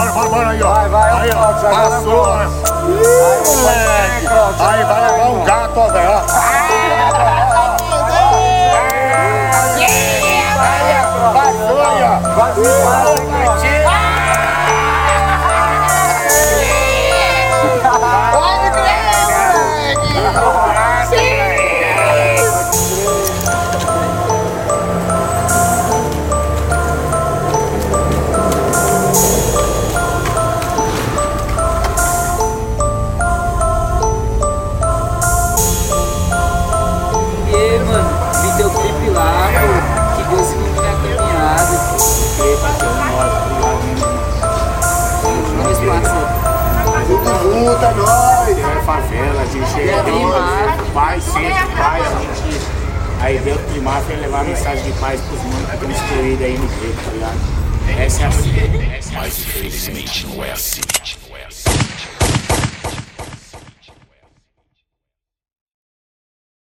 bora aí, ó. Vai, aí, ó. Passou, ó. Moleque. Aí, vai levar um gato, ó, velho, ó. Passou aí, ó. Vi teu clipe lá, pô, que Deus ilumine a caminhada. Nós, parceiro. Tudo junto, é nóis. É favela, a gente é pai, sempre pai, a gente. Aí Deus primar foi levar a mensagem de paz pros manos que estão excluídos aí no preto, tá ligado? Essa é a vida. Mas infelizmente não é assim.